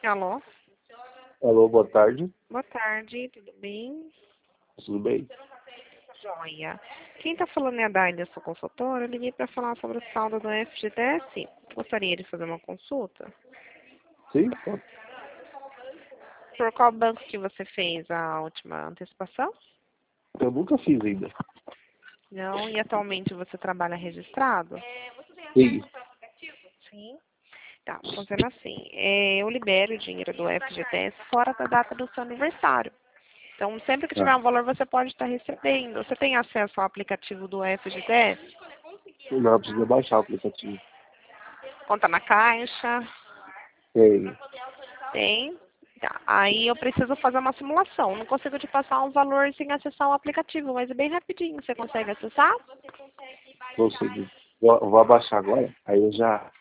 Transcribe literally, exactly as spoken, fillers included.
Alô? Alô, boa tarde. Boa tarde, tudo bem? Tudo bem? Joia. Quem está falando é a Daile, eu sou consultora. Eu liguei para falar sobre o saldo do F G T S. Gostaria de fazer uma consulta? Sim, pode. Por qual banco que você fez a última antecipação? Eu nunca fiz ainda. Não, e atualmente você trabalha registrado? Sim. Sim. Tá, funciona assim. É, eu libero o dinheiro do F G T S fora da data do seu aniversário. Então, sempre que tiver Tá. um valor, você pode estar recebendo. Você tem acesso ao aplicativo do F G T S? Não, precisa baixar o aplicativo. Conta na caixa? Tem. Tem. Tá. Aí eu preciso fazer uma simulação. Não consigo te passar um valor sem acessar o aplicativo, mas é bem rapidinho. Você consegue acessar? Consegui. Vou, vou abaixar agora, aí eu já